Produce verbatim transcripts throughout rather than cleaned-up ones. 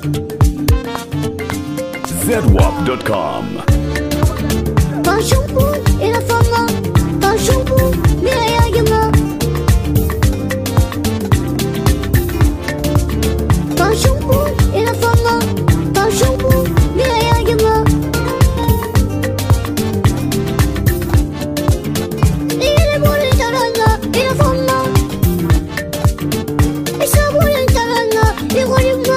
zedwap dot com. Passionku ina fama, passionku mira yagima. Passionku ina fama, passionku mira yagima. Ina bole taranga ina fama, isa bole taranga igorima.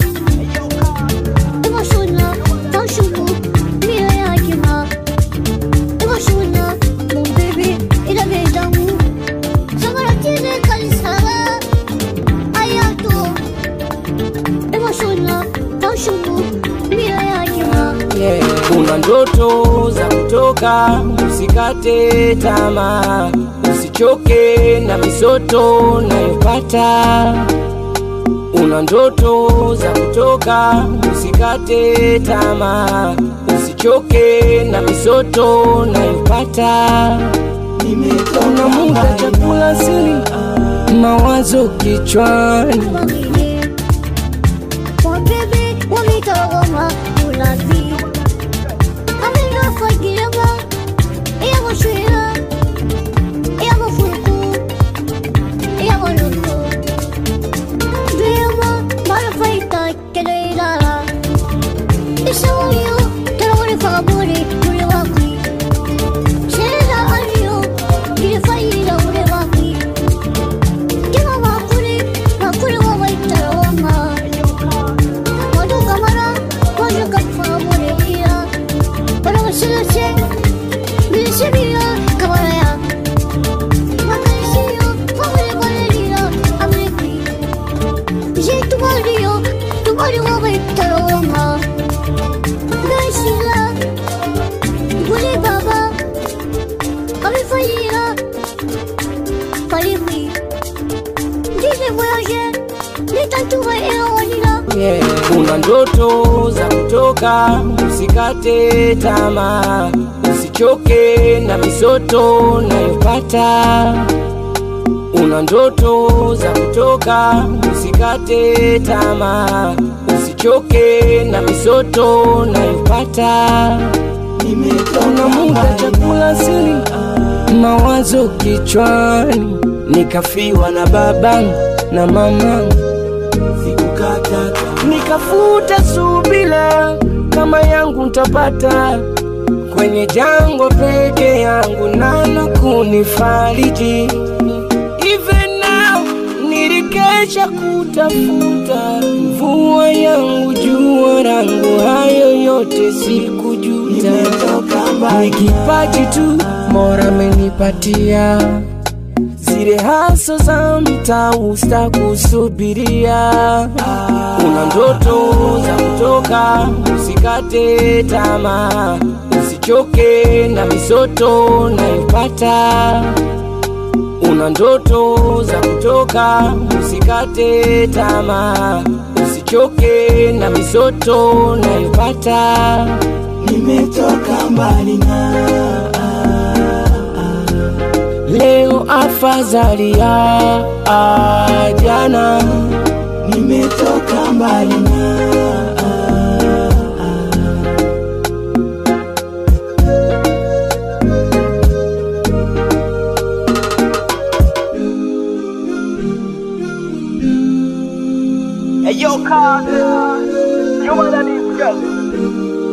Emotional, passionku mira yagima. Emotional, mon bébé, il avait d'amour. Samaratine kalisara, ayato. Emotional, passionku mira yagima. Una ndoto za kutoka, usikate tamaa, usichoke na misoto nayopata. Una ndoto za kutoka, usikate tamaa, usichoke na misoto nayopata. Una muda chakula sili, mawazo kichwani. Mon bébé, wamitagoma, ulazi. Amina fagirama, iyamo shira, iyamo furuku, iyamo lutu. Duyama, marafaita, kedoirara. Isawayo, tarawari fagaburi, ure wakwi. Shera ariyo, gire fayira ure wakwi. Kima wakuri, wakuri wawaitarawama. Madu kamara, waju kapfagure iya. Para wasilase, bilisibira kamaraya. Makaisiyo, fagure kwalerira, amrekwi. Je tumariyo, tumari wawaitarawama. Gaisila, gule baba, kami fayira, pariwi. Dile voyager, nitantuwa ea wanila. Una ndoto za kutoka, usikate tamaa, usichoke na misoto nayopata. Una ndoto za kutoka, usikate tamaa, usichoke na misoto nayopata. Una muda chakula sili, mawazo kichwani. Nikafiwa na babangu na mamangu, sikukata, nikafuta subila, kama yangu ntapata. Kwenye jango peke yangu nana kunifariji. Even now nilikesha kutafuta, mvua yangu jua rangu, hayo yote sikujuta. Ni kipaji tu Mola amenipatia, zile haso za mtaa ustakusubiria. Una ndoto za kutoka, usikate tamaa, usichoke na misoto nayopata. Una ndoto za kutoka, usikate tamaa, usichoke na misoto nayopata. Nimetoka mbali na leo afadhali ya jana. Nimetoka mbali na Hey yo, Carter, you wanna this girl?